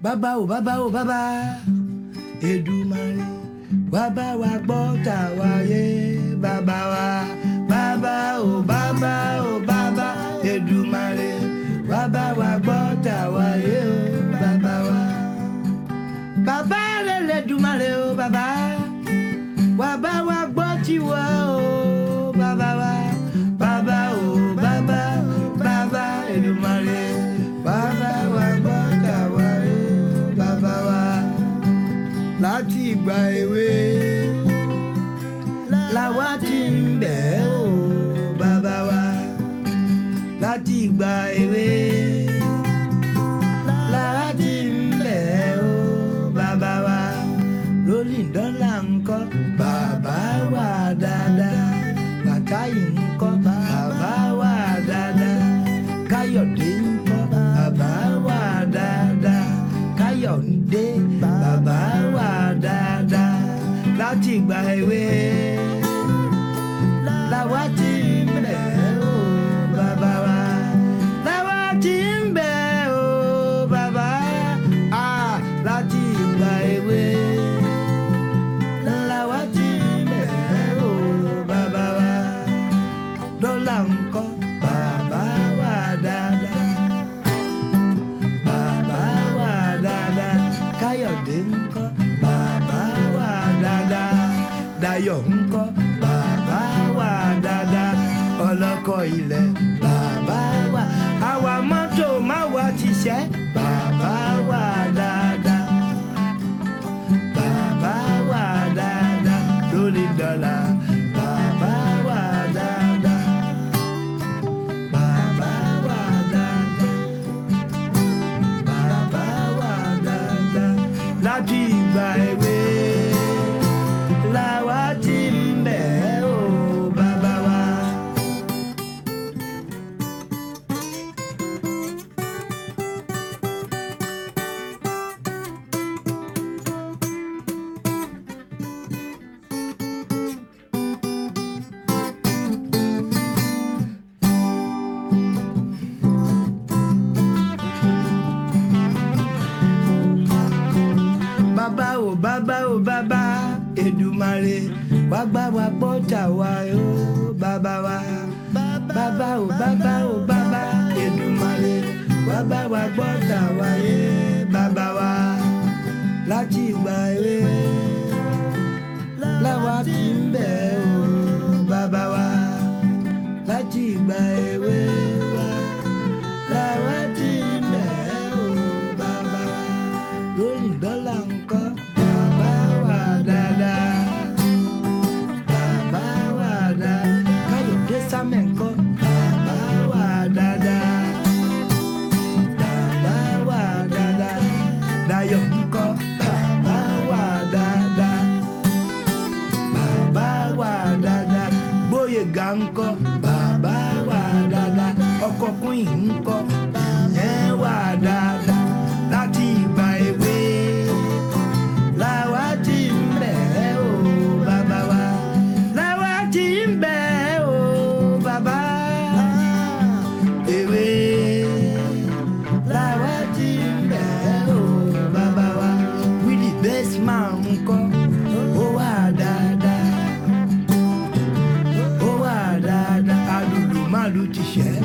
bàbá o bàbá Èdùmàrè wá bá wa gbọ́ tàwa yé bàbá wa bàbá o bàbá Èdùmàrè wá bá wa gbọ́ tàwa yé bàbá wa bàbá rẹ̀ l'Èdùmàrè o bàbá wá bá wa gbọ́ tiwa o bàbá wa bàbá o bàbá Èdùmàrè wá bá wa gbọ́ tàwa yé bàbá wa láti ìgbà èwe làwa ti ń bẹ̀ o bàbá wa láti ìgbà èwe làwa ti ń bẹ̀ o bàbá wa Rolling Dollar ńkọ́ bàbá wa dáadáa Bàtáyì ńkọ́ bàbá wa dáadáa Káyọ̀dé ńkọ́ bàbá wa dáadáa Káyọ̀dé bàbá wa dáadáa láti ìgbà èwe làwa ti ń bẹ̀ o bàbá wa làwa ti ń bẹ̀ o bàbá láti ìgbà èwe làwa ti ń bẹ̀ o bàbá wa Dọ́là ńkọ́ bàbá wa dáadáa bàbá wa dáadáa Káyọ̀dé ńkọ́ bàbá wa dáadáa Dayọ̀ ńkọ́ bàbá wa dáadáa Ọlọ́kọ̀ ilẹ̀ bàbá wa àwa mọ́tò má wa ti ṣẹ́ bàbá wa dáadáa bàbá wa dáadáa Rolling Dollar bàbá wa dáadáa bàbá wa dáadáa bàbá wa dáadáa láti ìgbà èwe làwa ti ń bẹ̀ o bàbá wa. Bàbá Èdùmàrè wá gbà wá gbọ́ tàwa o bàbá wa bàbá o bàbá Èdùmàrè wá gbà wá gbọ́ tàwa yé bàbá wa láti ìgbà èwe làwa ti ń bẹ̀ o bàbá wa láti ìgbà èwe làwa ti ń bẹ̀ o bàbá wa Rolling Dollar ńkọ́ bàbá wa dáadáa bàbá wa dáadáa Káyọ̀dé Sámẹ̀ ńkọ́ bàbá wa dáadáa bàbá wa dáadáa Dayọ̀ ńkọ́ bàbá wa dáadáa bàbá wa dáadáa Gbóyèga ńkọ́ bàbá wa dáadáa ọkọ Queen ńkọ́ ìyẹn wà dáadáa láti ìgbà èwe làwa ti ń bẹ̀ o bàbá wa làwa ti ń bẹ̀ o bàbá èwe làwa ti ń bẹ̀ o bàbá wa Willie Bestman ńkọ́ ó wà dáadáa ó wà dáadáa alùlù màlù ti ṣẹ́